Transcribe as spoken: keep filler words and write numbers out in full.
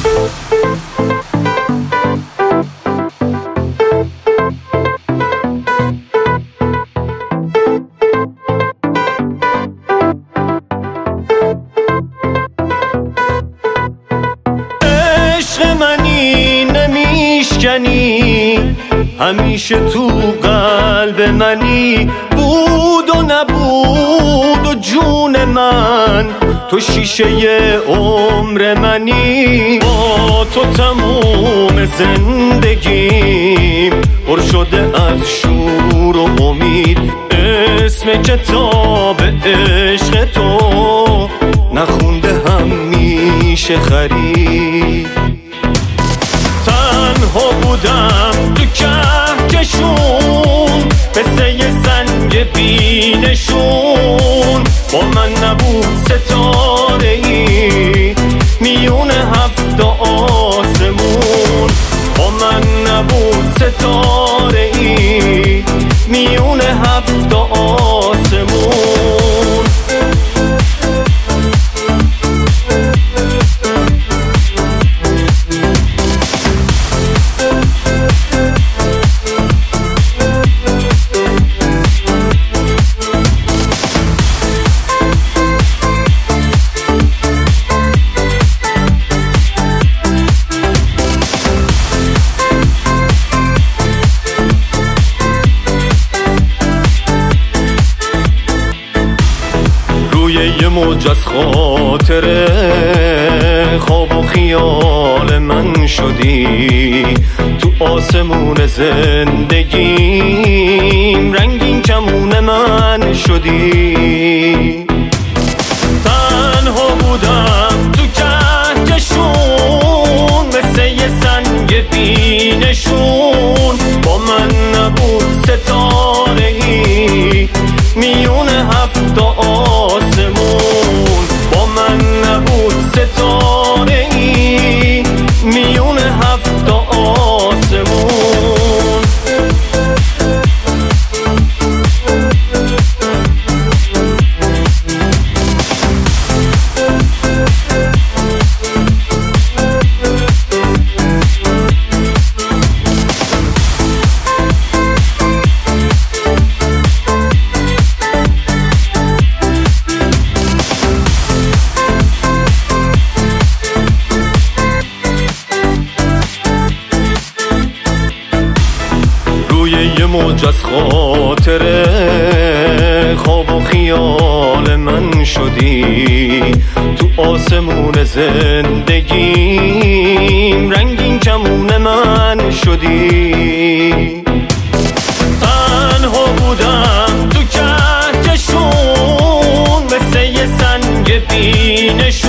همیشه تو قلب منی، بود و نبود و جون من، تو شیشه عمر منی. با تو تموم زندگیم پر شده از شور و امید، اسم کتاب عشق تو نخونده همیشه خرید. تنها بودم تو کهکشون، مثل یه سنگ بینشون، با من نبود ستاره ای میون هفت آسمون، با من نبود ستاره ای میون هفت آسمون. یه موج از خاطره خواب و خیال من شدی، تو آسمون زندگیم رنگین کمون من شدی. تنها بودم تو کهکشون، مثل یه سنگ بینشون، با من نبود ستاره ای میون هفت آسمون، با من نبود ستاره ای میون هفت آسمون. یه موج از خاطره خواب و خیال من شدی، تو آسمون زندگیم رنگین کمون من شدی. تنها بودم تو کهکشون، مثل یه سنگ بینشون،